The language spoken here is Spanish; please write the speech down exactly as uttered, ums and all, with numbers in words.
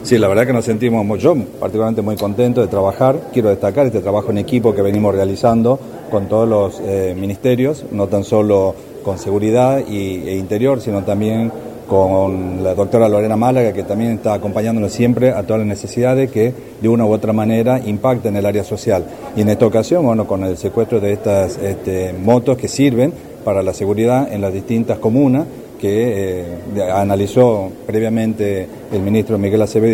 Sí, la verdad que nos sentimos, muy, yo particularmente muy contento de trabajar. Quiero destacar este trabajo en equipo que venimos realizando con todos los eh, ministerios, no tan solo con seguridad y, e interior, sino también con la doctora Lorena Málaga, que también está acompañándonos siempre a todas las necesidades que de una u otra manera impactan en el área social. Y en esta ocasión, bueno, con el secuestro de estas este, motos que sirven para la seguridad en las distintas comunas, que eh, analizó previamente el ministro Miguel Acevedo.